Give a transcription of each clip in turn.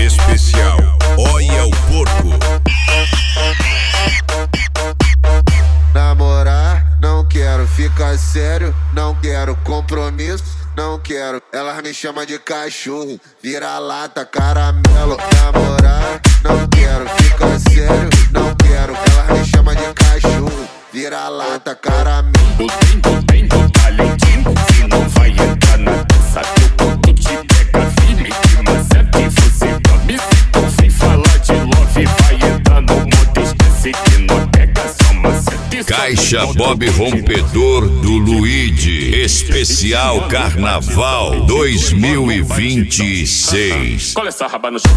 especial. Olha o porco. Namorar, não quero. Ficar sério, não quero. Compromisso, não quero. Elas me chamam de cachorro, vira-lata, caramelo. Namorar, não quero. Ficar sério, não quero. Elas me chamam de cachorro, vira-lata, caramelo. Do bem, do talentinho. Se não vai entrar na dança, teu corpo te pega firme. Que maceta e você come. Sem falar de love, vai entrar no modo. Esquece que não pega só maceta. Caixa Bob Rompedor do Luigi, especial Carnaval 2026. Cola essa raba no chão.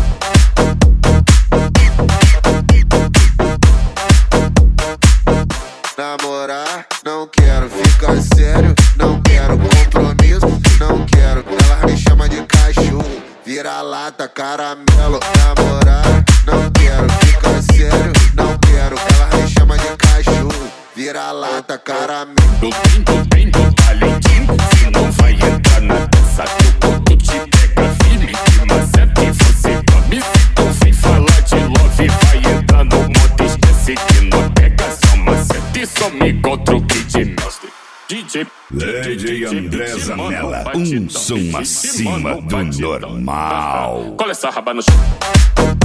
Namorar, não quero. Ficar sério, não quero. Compromisso, não quero. Elas me chamam de cachorro, vira-lata, caramelo. Namorar, não quero. Ficar sério, não quero. Elas me chamam de cachorro, vira-lata, caramelo. Do bem, do talentinho. Se não vai entrar na dança, teu corpo te pega firme. Que maceta e você come. Sem falar de love, vai entrar no modo. Esquece que não pega só maceta e some contra o Kid Mestre. DJ Lady André Zanella, um som acima do normal. Cola essa raba no chão.